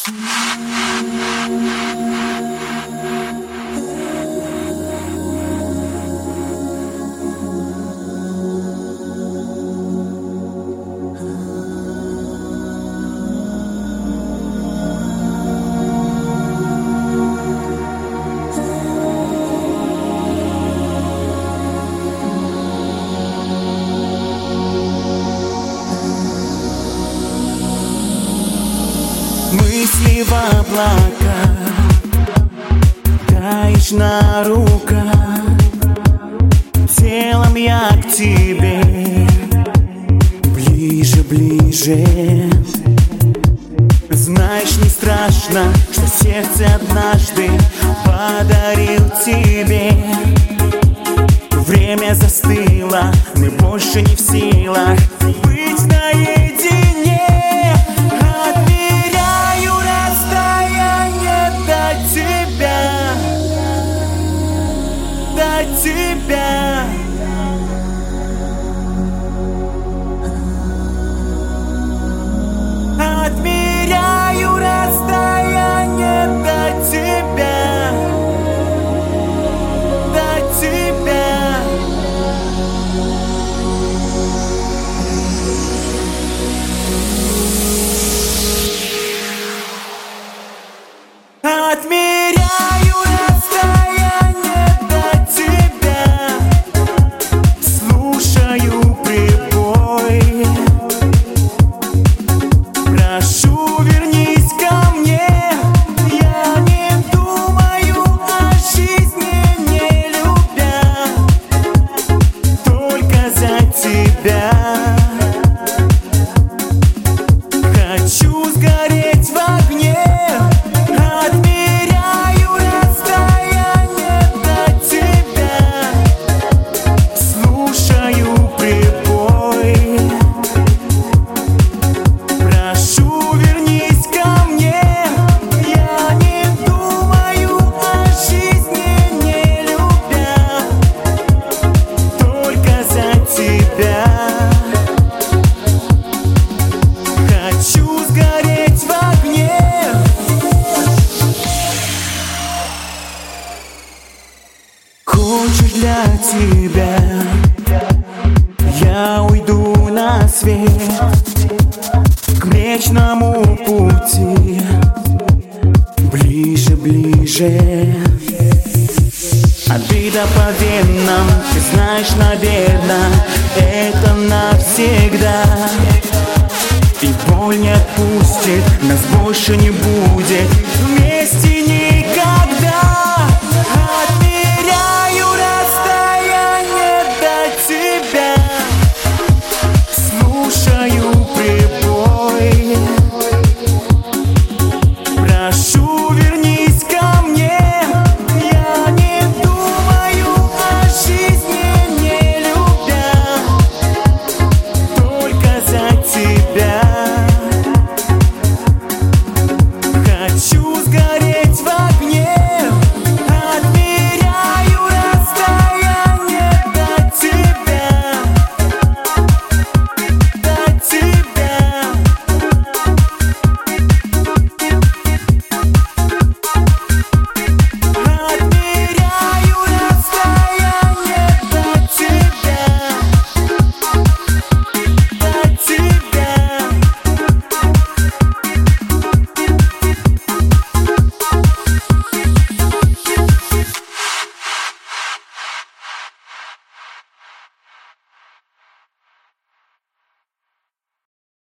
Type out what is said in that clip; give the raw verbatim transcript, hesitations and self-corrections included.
Мысли в облака, таишь на руках, телом я к тебе, ближе, ближе. Знаешь, не страшно, что сердце однажды подарил тебе. Время застыло, мы больше не в силах быть наедине. Отмеряю расстояние до тебя, до тебя. Отмеряю расстояние до тебя, до тебя. Отмеряю расстояние до тебя, слушаю прибой. Прошу, вернись ко мне, я не думаю о жизни, не любя, только за тебя. Хочу сгореть в огне. Отмеряю расстояние до тебя, слушаю прибой. Прошу, вернись ко мне, я не думаю о жизни, не любя, только за тебя. Хочу сгореть в огне. Хочешь, для тебя я уйду на свет, к Млечному пути, ближе, ближе. Обида по венам, ты знаешь, наверно, это навсегда. И боль не отпустит, нас больше не будет.